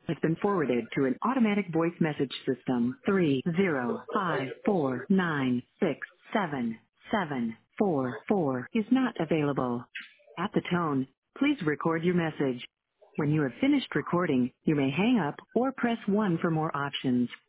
has been forwarded to an automatic voice message system. 30549677744 is not available. At the tone, please record your message. When you have finished recording, you may hang up or press 1 for more options.